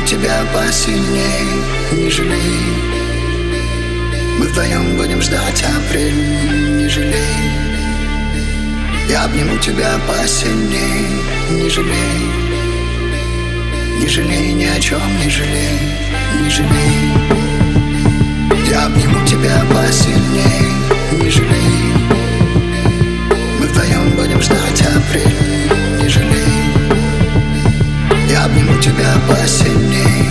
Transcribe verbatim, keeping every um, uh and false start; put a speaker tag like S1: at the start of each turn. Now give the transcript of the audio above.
S1: тебя посильней, не жалей. Мы вдвоем будем ждать апрель, не жалей. Я обниму тебя посильней, не жалей. Не жалей ни о чем, не жалей, не жалей. Я обниму тебя посильней, не жалей. Мы вдвоем будем ждать апрель, не жалей. Я обниму тебя посильней.